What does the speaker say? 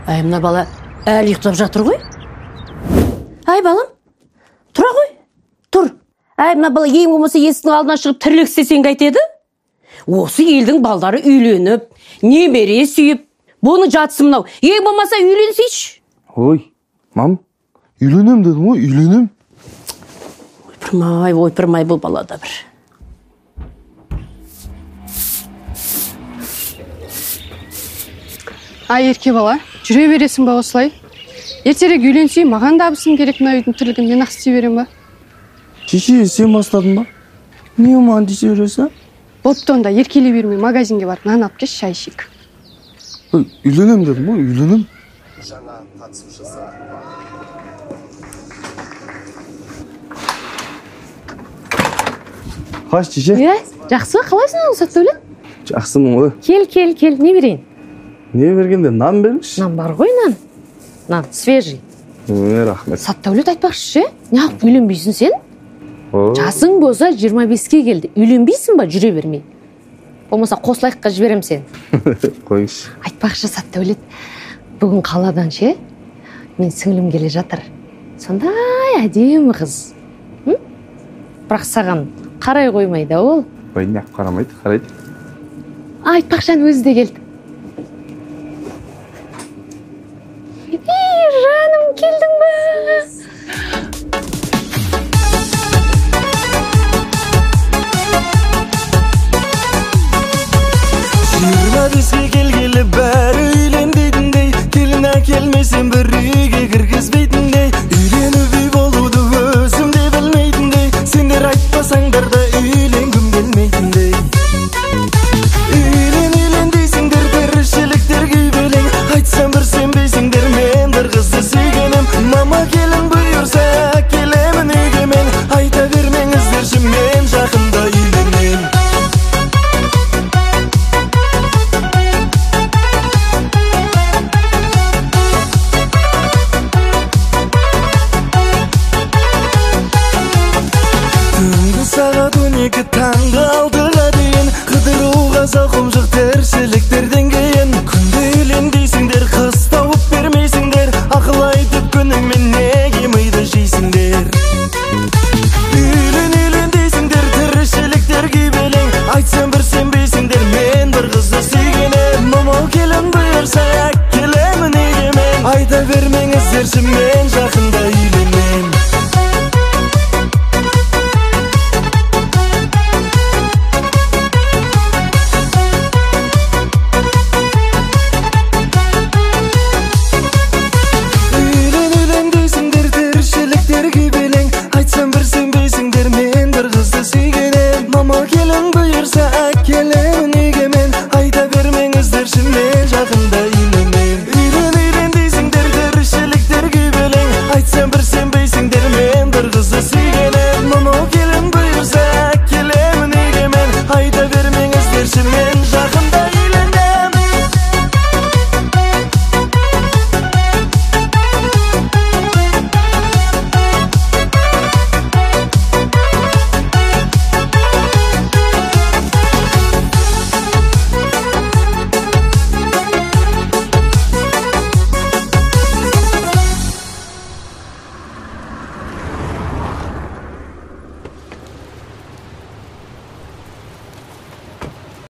Ай, мына бала әлі ұйықтап жатыр ғой. Ай, балам, тұра ғой, тұр. Ай, мына бала ең болмаса есіктің алдына шығып тірлік істесең қайтеді? Осы елдің балдары үйленіп, немере сүйіп, бұны жатсы мынау. Ең болмаса үйленсейші. Ой, мам, үйленем дедім ғой, үйленем. Ойпырмай бұл балада бір. Ай, ерке бала, жүре бересің ба осылай? Ертерек үйленсей, маған да абысым керек мына үйдің тірлігін мен ақ істей берем ба? Шеше, сен бастадың ба? Не маған десе бересің? Бопты онда, еркелей бермей магазинге барып нан алып кел, шай ішейік. Ой, үйленем дедім ғой, үйленем. Жаңа қатысушысы. Қаш, шеше? Жақсы ба, қалайсың ол Саттәулет? Жақсымын ғой. Кел, не берейін? Не бергенде, нан беріңші? Нан бар ғой, нан, свежий. Рахмет. Саттәулет айтпақшы, неғып үйленбейсің сен? Жасың болса 25-ке келді. Үйленбейсің ба, жүре бермей? Болмаса қосылайыққа жіберем сен. Қойыңшы. Айтпақшы Саттәулет, бүгін қаладан ше, мен сіңілім келе жатыр. Сондай әдемі қыз. Бірақ саған қарай қоймайды ол. Ой, неғып қарамайды, қарайды. Айтпақшан өзі де келді. Жаным, келдің ба? Бізге келгелі бәрі үйлен дейтіндей, келін әкелмесем бір үйге кіргізбейтіндей, үйленіп үй болуды өзім де білмейтіндей, сендер айтпасаңдар да үйленгім келмейтіндей. Үйлен дейсіңдер, тіршіліктер күйбелең, айтсам бір сенбейсіңдер, мен бір қызды сүйгенім. Мама келін бұйырса келемін үйге мен, айта бермеңіздерші, мен жақында үйленем. Сағат 12 таңғы 6-ға дейін қыдыруға зауқым жоқ,